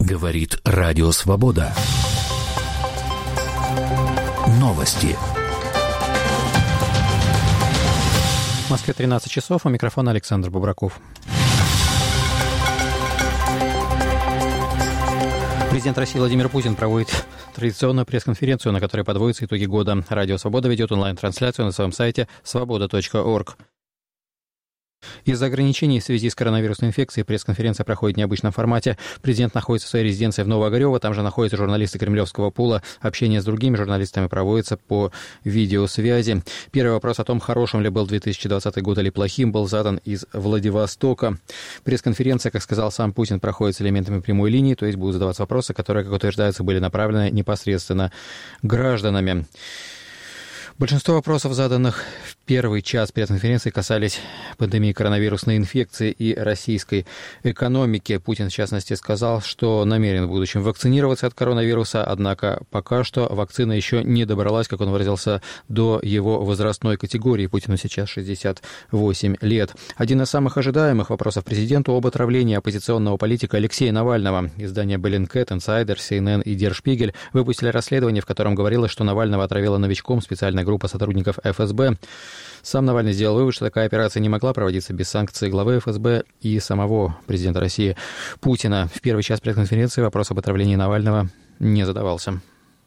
Говорит Радио Свобода. Новости. В Москве 13 часов, у микрофона Александр Бубраков. Президент России Владимир Путин проводит традиционную пресс-конференцию, на которой подводятся итоги года. Радио «Свобода» ведет онлайн-трансляцию на своем сайте svoboda.org. Из-за ограничений в связи с коронавирусной инфекцией пресс-конференция проходит в необычном формате. Президент находится в своей резиденции в Новоогарево, там же находятся журналисты Кремлевского пула. Общение с другими журналистами проводится по видеосвязи. Первый вопрос о том, хорошим ли был 2020 год или плохим, был задан из Владивостока. Пресс-конференция, как сказал сам Путин, проходит с элементами прямой линии, то есть будут задаваться вопросы, которые, как утверждается, были направлены непосредственно гражданами. Большинство вопросов, заданных в первый час пресс-конференции, касались пандемии коронавирусной инфекции и российской экономики. Путин, в частности, сказал, что намерен в будущем вакцинироваться от коронавируса, однако пока что вакцина еще не добралась, как он выразился, до его возрастной категории. Путину сейчас 68 лет. Один из самых ожидаемых вопросов президенту об отравлении оппозиционного политика Алексея Навального. Издания Bellingcat, Insider, CNN и Der Spiegel выпустили расследование, в котором говорилось, что Навального отравила новичком специальная группа сотрудников ФСБ. Сам Навальный сделал вывод, что такая операция не могла проводиться без санкций главы ФСБ и самого президента России Путина. В первый час пресс-конференции вопрос об отравлении Навального не задавался.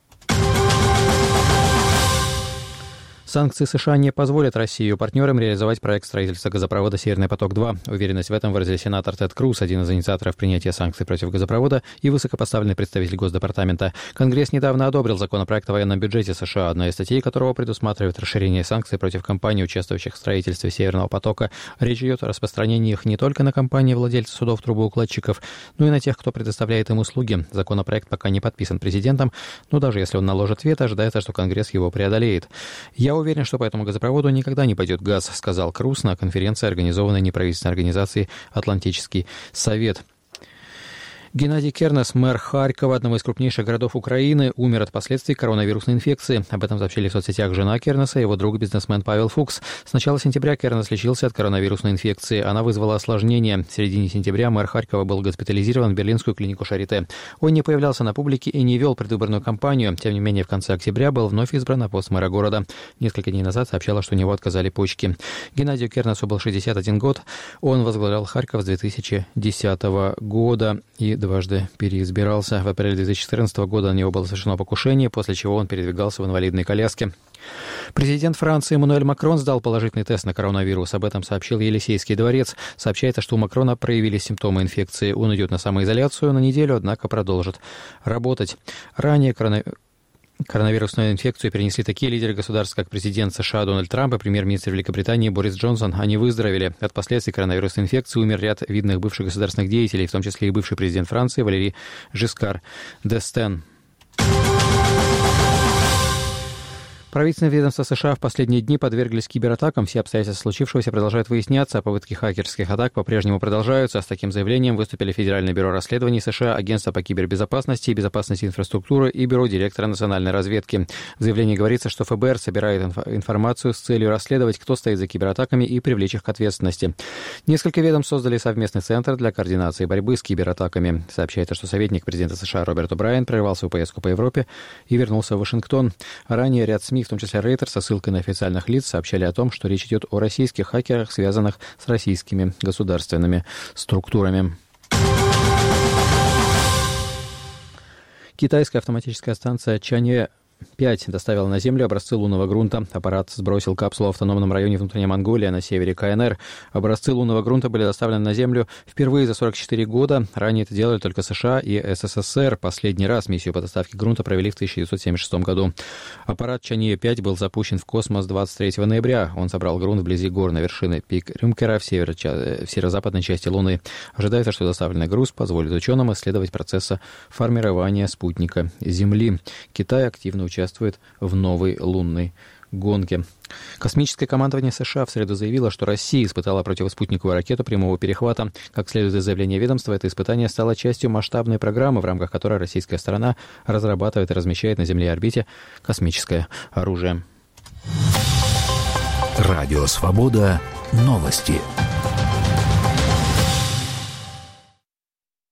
Санкции США не позволят России и ее партнерам реализовать проект строительства газопровода «Северный поток-2». Уверенность в этом выразил сенатор Тед Круз, один из инициаторов принятия санкций против газопровода и высокопоставленный представитель Госдепартамента. Конгресс недавно одобрил законопроект о военном бюджете США, одна из статей которого предусматривает расширение санкций против компаний, участвующих в строительстве «Северного потока». Речь идет о распространении их не только на компании-владельцев судов трубоукладчиков, но и на тех, кто предоставляет им услуги. Законопроект пока не подписан президентом, но даже если он наложит вето, ожидается, что Конгресс его преодолеет. «Я уверен, что по этому газопроводу никогда не пойдет газ», сказал Круз на конференции, организованной неправительственной организацией «Атлантический совет». Геннадий Кернес, мэр Харькова, одного из крупнейших городов Украины, умер от последствий коронавирусной инфекции. Об этом сообщили в соцсетях жена Кернеса и его друг, бизнесмен Павел Фукс. С начала сентября Кернес лечился от коронавирусной инфекции. Она вызвала осложнения. В середине сентября мэр Харькова был госпитализирован в берлинскую клинику Шарите. Он не появлялся на публике и не вел предвыборную кампанию. Тем не менее, в конце октября был вновь избран на пост мэра города. Несколько дней назад сообщалось, что у него отказали почки. Геннадию Кернесу был 61 год. Он возглавлял Харьков с 2010 года и дважды переизбирался. В апреле 2014 года на него было совершено покушение, после чего он передвигался в инвалидной коляске. Президент Франции Эммануэль Макрон сдал положительный тест на коронавирус. Об этом сообщил Елисейский дворец. Сообщается, что у Макрона проявились симптомы инфекции. Он идет на самоизоляцию на неделю, однако продолжит работать. Ранее коронавирусную инфекцию перенесли такие лидеры государств, как президент США Дональд Трамп и премьер-министр Великобритании Борис Джонсон. Они выздоровели. От последствий коронавирусной инфекции умер ряд видных бывших государственных деятелей, в том числе и бывший президент Франции Валерий Жискар д'Эстен. Правительственные ведомства США в последние дни подверглись кибератакам. Все обстоятельства случившегося продолжают выясняться, а попытки хакерских атак по-прежнему продолжаются. С таким заявлением выступили Федеральное бюро расследований США, Агентство по кибербезопасности и безопасности инфраструктуры и Бюро директора национальной разведки. В заявлении говорится, что ФБР собирает информацию с целью расследовать, кто стоит за кибератаками и привлечь их к ответственности. Несколько ведомств создали совместный центр для координации борьбы с кибератаками. Сообщается, что советник президента США Роберт О'Брайен прервал свою поездку по Европе и вернулся в Вашингтон. Ранее ряд СМИ, в том числе Reuters, со ссылкой на официальных лиц, сообщали о том, что речь идет о российских хакерах, связанных с российскими государственными структурами. Китайская автоматическая станция Чанъэ-5 доставила на Землю образцы лунного грунта. Аппарат сбросил капсулу в автономном районе внутренней Монголии на севере КНР. Образцы лунного грунта были доставлены на Землю впервые за 44 года. Ранее это делали только США и СССР. Последний раз миссию по доставке грунта провели в 1976 году. Аппарат Чанъэ-5 был запущен в космос 23 ноября. Он собрал грунт вблизи горной вершины пик Рюмкера в северо-западной части Луны. Ожидается, что доставленный груз позволит ученым исследовать процессы формирования спутника Земли. Китай активно участвует в новой лунной гонке. Космическое командование США в среду заявило, что Россия испытала противоспутниковую ракету прямого перехвата. Как следует из заявления ведомства, это испытание стало частью масштабной программы, в рамках которой российская сторона разрабатывает и размещает на Земле и орбите космическое оружие. Радио «Свобода». Новости.